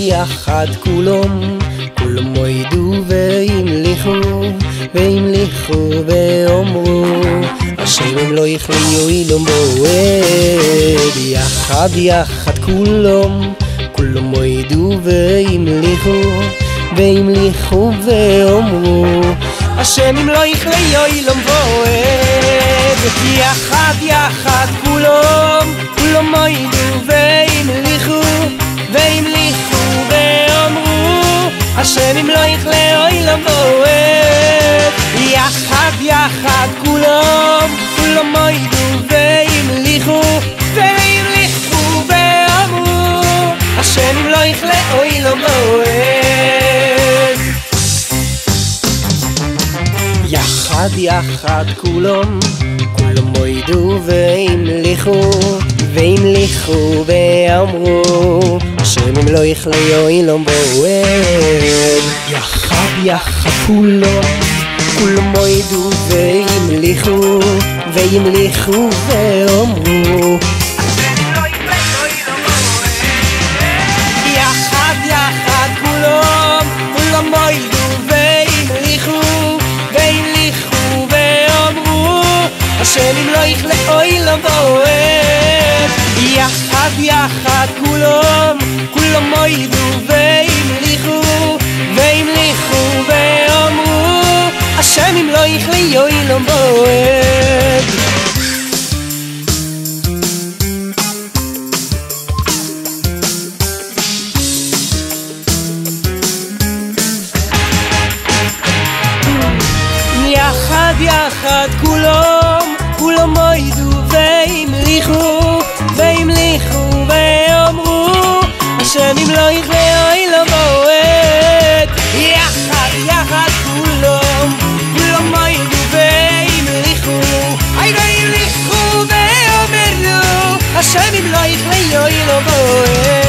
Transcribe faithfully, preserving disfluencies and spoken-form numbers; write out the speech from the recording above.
יחד כולם, כולם מועדו והמליכו, והמליכו ואומרו, השם הם לא יכליו אילום בועד. יחד יחד כולם, כולם מועדו והמליכו, והמליכו ואומרו, השם אם לא יכליו אילום בועד. יחד יחד כולם, כולם מועדו והמליכו, והמליכו ואומרו, השם אם לא יכליו אילום בועד. יחד יחד כולם, כולם מועדו והמליכו, והמליכו ואומרו, השם אם לא יכליו אילום בועד. יחד יחד כולם, כולם מועדו והמליכו, והמליכו ואמרו, השם אם לא יכליו אילום בועד. יחד יחד כולם, כולם מועדו והמליכו, והמליכו ואמרו, יחד יחד כולם, כולם מועדו והמליכו, והמליכו ואמרו, השם אם לא יכליו אילום בועד. יחד יחד כולם, כולם מועדו והמליכו, והמליכו ואמרו, השם אם לא יכליו אילום בועד. יחד יחד כולם, כולם מועדו והמליכו, והמליכו ואמרו, השם אם לא יכליו אילום בועד. יחד יחד כולם, כולם מועדו והמליכו, והמליכו ואמרו, השם אם לא יכליו אילום בועד.